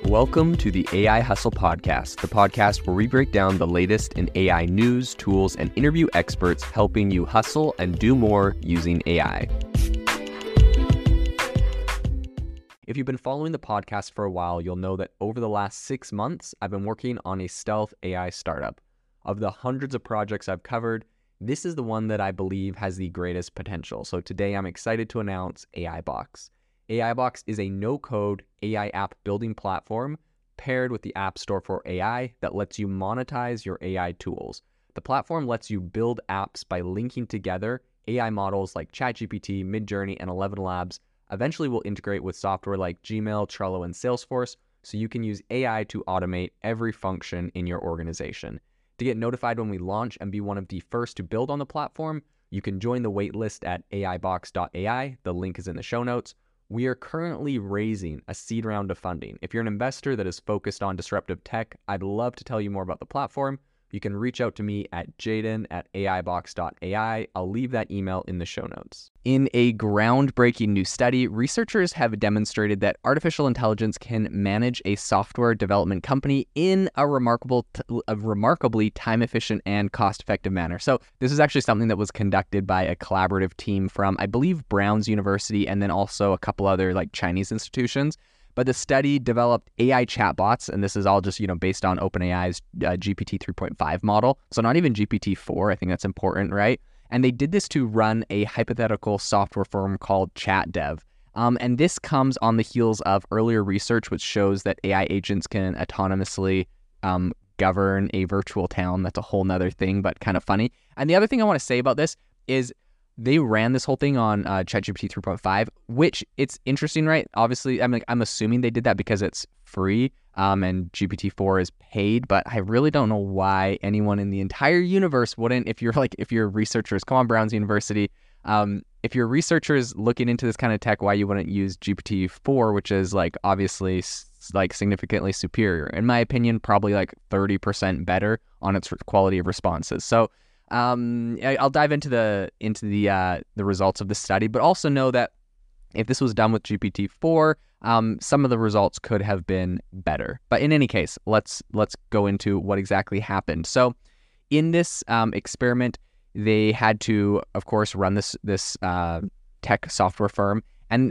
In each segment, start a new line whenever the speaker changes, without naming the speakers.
Welcome to the AI Hustle Podcast, the podcast where we break down the latest in AI news, tools, and interview experts helping you hustle and do more using AI. If you've been following the podcast for a while, you'll know that over the last 6 months, I've been working on a stealth AI startup. Of the hundreds of projects I've covered, this is the one that I believe has the greatest potential. So today I'm excited to announce AIBox. AIBox is a no-code AI app building platform paired with the App Store for AI that lets you monetize your AI tools. The platform lets you build apps by linking together AI models like ChatGPT, Midjourney, and ElevenLabs. Eventually will integrate with software like Gmail, Trello, and Salesforce, so you can use AI to automate every function in your organization. To get notified when we launch and be one of the first to build on the platform, you can join the waitlist at aibox.ai. The link is in the show notes. We are currently raising a seed round of funding. If you're an investor that is focused on disruptive tech, I'd love to tell you more about the platform. You can reach out to me at jaden@aibox.ai. I'll leave that email in the show notes. In a groundbreaking new study, researchers have demonstrated that artificial intelligence can manage a software development company in a remarkably time-efficient and cost-effective manner. So this is actually something that was conducted by a collaborative team from, I believe, Brown's University, and then also a couple other Chinese institutions. But the study developed AI chatbots, and this is all just, based on OpenAI's GPT 3.5 model. So not even GPT-4, I think that's important, right? And they did this to run a hypothetical software firm called ChatDev. And this comes on the heels of earlier research, which shows that AI agents can autonomously govern a virtual town. That's a whole nother thing, but kind of funny. And the other thing I want to say about this is they ran this whole thing on ChatGPT 3.5, which it's interesting, right? Obviously, I'm assuming they did that because it's free and GPT-4 is paid, but I really don't know why anyone in the entire universe wouldn't. If you're researchers, come on, Brown's University. If you're researchers looking into this kind of tech, why you wouldn't use GPT-4, which is obviously significantly superior. In my opinion, probably 30% better on its quality of responses. So I'll dive into the results of the study, but also know that if this was done with GPT-4, some of the results could have been better. But in any case, let's go into what exactly happened. So in this experiment, they had to, of course, run this tech software firm, and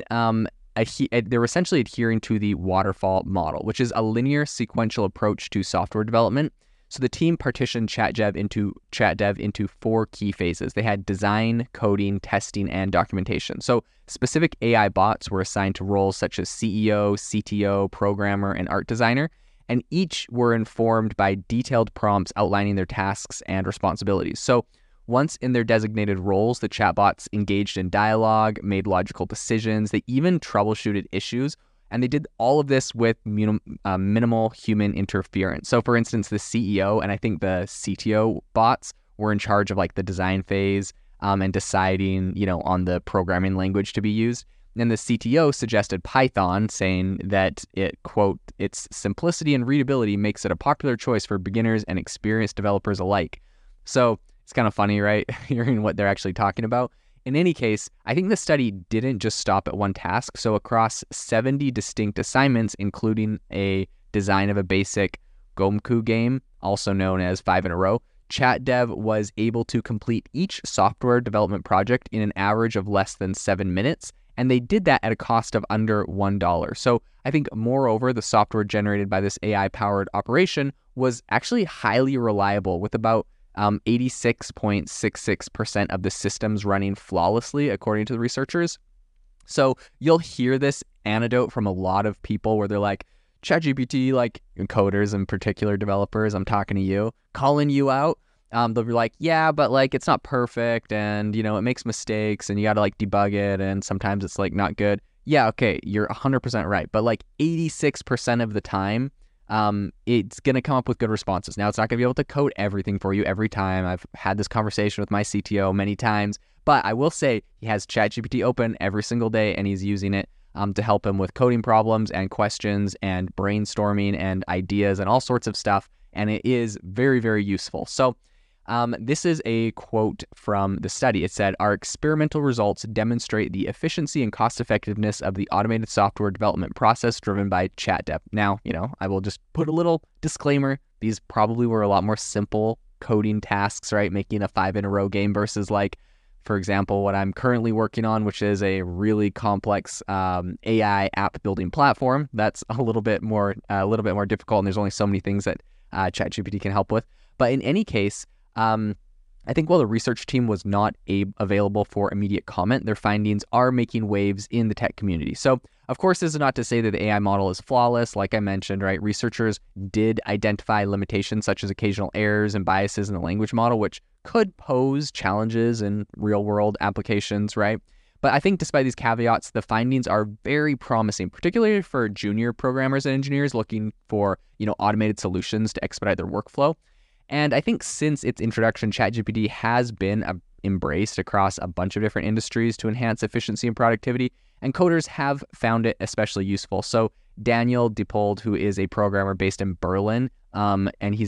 they were essentially adhering to the waterfall model, which is a linear sequential approach to software development. So the team partitioned ChatDev into 4 key phases. They had design, coding, testing, and documentation. So specific AI bots were assigned to roles such as CEO, CTO, programmer, and art designer, and each were informed by detailed prompts outlining their tasks and responsibilities. So once in their designated roles, the chatbots engaged in dialogue, made logical decisions, they even troubleshooted issues. And they did all of this with minimal human interference. So for instance, the CEO and I think the CTO bots were in charge of the design phase and deciding, on the programming language to be used. And the CTO suggested Python, saying that it, quote, its simplicity and readability makes it a popular choice for beginners and experienced developers alike. So it's kind of funny, right? Hearing what they're actually talking about. In any case, I think the study didn't just stop at one task. So across 70 distinct assignments, including a design of a basic Gomku game, also known as 5 in a row, ChatDev was able to complete each software development project in an average of less than 7 minutes. And they did that at a cost of under $1. So I think moreover, the software generated by this AI-powered operation was actually highly reliable, with about 86.66% of the systems running flawlessly, according to the researchers. So you'll hear this anecdote from a lot of people where they're like, ChatGPT, coders in particular, developers, I'm talking to you, calling you out. They'll be like, yeah, but it's not perfect, and it makes mistakes, and you got to debug it, and sometimes it's not good. Yeah, okay, you're 100% right, but 86% of the time, it's going to come up with good responses. Now, it's not going to be able to code everything for you every time. I've had this conversation with my CTO many times, but I will say he has ChatGPT open every single day, and he's using it to help him with coding problems and questions and brainstorming and ideas and all sorts of stuff. And it is very, very useful. So This is a quote from the study. It said, "Our experimental results demonstrate the efficiency and cost effectiveness of the automated software development process driven by ChatDev." Now, I will just put a little disclaimer. These probably were a lot more simple coding tasks, right? Making a 5-in-a-row game versus for example, what I'm currently working on, which is a really complex AI app building platform. That's a little bit more difficult, and there's only so many things that ChatGPT can help with. But in any case, I think while the research team was not available for immediate comment, their findings are making waves in the tech community. So, of course, this is not to say that the AI model is flawless. Like I mentioned, right, researchers did identify limitations such as occasional errors and biases in the language model, which could pose challenges in real-world applications, right? But I think despite these caveats, the findings are very promising, particularly for junior programmers and engineers looking for, automated solutions to expedite their workflow. And I think since its introduction, ChatGPT has been embraced across a bunch of different industries to enhance efficiency and productivity, and coders have found it especially useful. So Daniel Dippold, who is a programmer based in Berlin, and he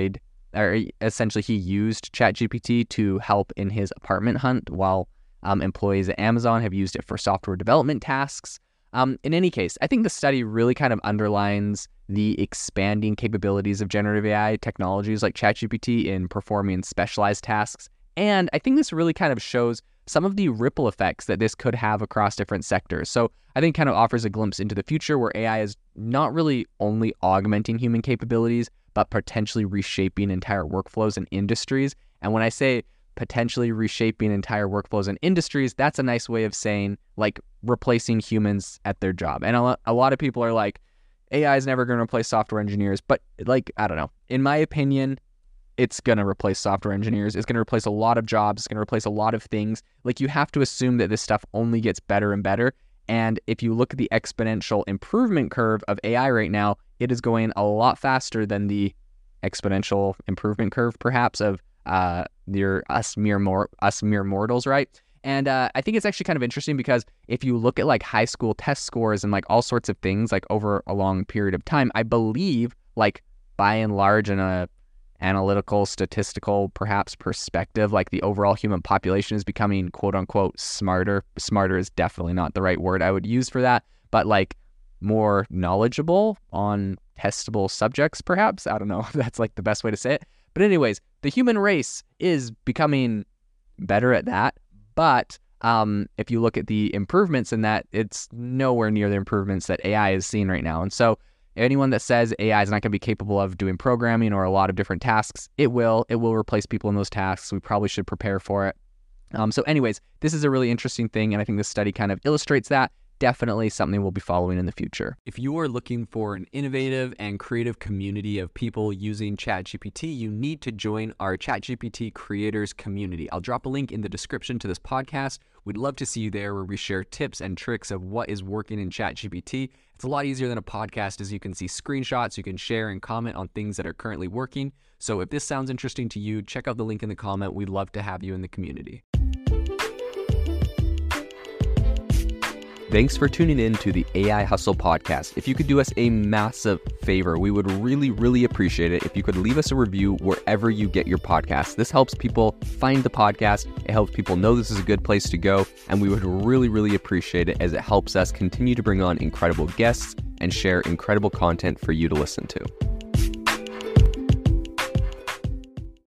used ChatGPT to help in his apartment hunt, while employees at Amazon have used it for software development tasks. In any case, I think the study really kind of underlines the expanding capabilities of generative AI technologies like ChatGPT in performing specialized tasks. And I think this really kind of shows some of the ripple effects that this could have across different sectors. So I think kind of offers a glimpse into the future where AI is not really only augmenting human capabilities, but potentially reshaping entire workflows and industries. And when I say potentially reshaping entire workflows and industries, that's a nice way of saying replacing humans at their job. And a lot of people are like, AI is never going to replace software engineers. But I don't know. In my opinion, it's going to replace software engineers. It's going to replace a lot of jobs. It's going to replace a lot of things. You have to assume that this stuff only gets better and better. And if you look at the exponential improvement curve of AI right now, it is going a lot faster than the exponential improvement curve, perhaps, of us mere mortals, right? And I think it's actually kind of interesting because if you look at high school test scores and all sorts of things over a long period of time, I believe by and large in a analytical, statistical, perhaps perspective, the overall human population is becoming quote unquote smarter. Smarter is definitely not the right word I would use for that, but more knowledgeable on testable subjects, perhaps. I don't know if that's the best way to say it. But anyways, the human race is becoming better at that. But if you look at the improvements in that, it's nowhere near the improvements that AI is seeing right now. And so anyone that says AI is not going to be capable of doing programming or a lot of different tasks, it will replace people in those tasks. We probably should prepare for it. So anyways, this is a really interesting thing. And I think this study kind of illustrates that. Definitely something we'll be following in the future. If you are looking for an innovative and creative community of people using ChatGPT, you need to join our ChatGPT creators community. I'll drop a link in the description to this podcast. We'd love to see you there, where we share tips and tricks of what is working in ChatGPT. It's a lot easier than a podcast, as you can see screenshots, you can share and comment on things that are currently working. So if this sounds interesting to you, check out the link in the comment. We'd love to have you in the community. Thanks for tuning in to the AI Hustle podcast. If you could do us a massive favor, we would really, really appreciate it if you could leave us a review wherever you get your podcasts. This helps people find the podcast. It helps people know this is a good place to go. And we would really, really appreciate it, as it helps us continue to bring on incredible guests and share incredible content for you to listen to.